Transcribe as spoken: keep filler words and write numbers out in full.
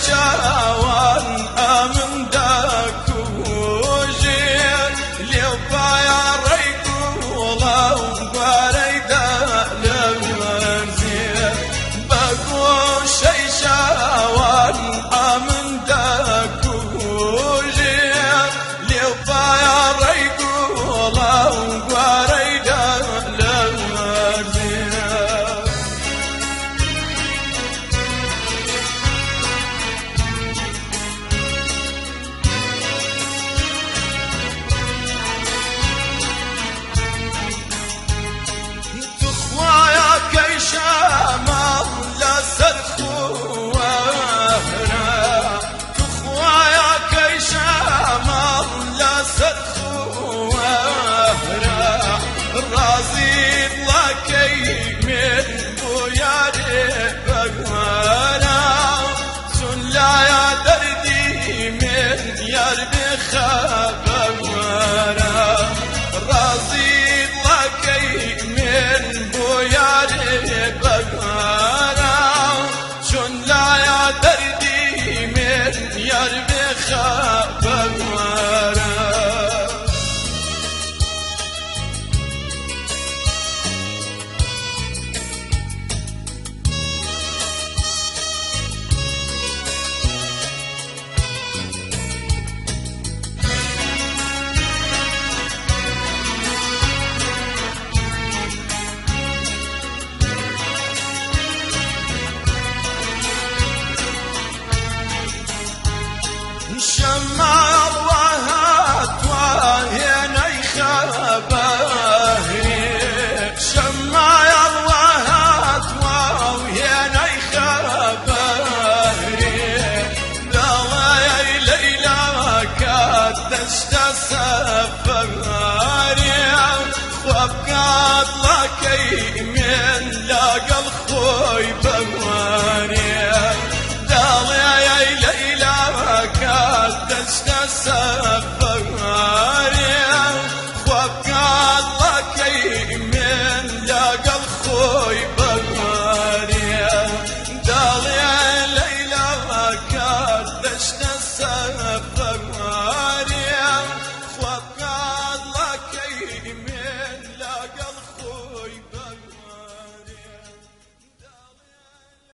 شاوان امن دكوجين لبايا ريقولا وبريدا لمنزين بقول شي شاوان امن دكوجين لبايا ريقولا وبريدا لمنزين شامل لا سرخوهنا تخوايا كي شامل لا سرخوهنا رازي لكي من بوياري بغانا سلا يا دردي من يربي خبغانا رازي لكي من بوياري بغانا شون لا يا دردي من يربي خبغانا شمع الوهات وهنا يخبهني شمع الوهات وهنا يخبهني دوايا ليلى كدشت سفرني وابقات لكي من لاقى الخوي بغواني دوايا ليلى كدشت سفرني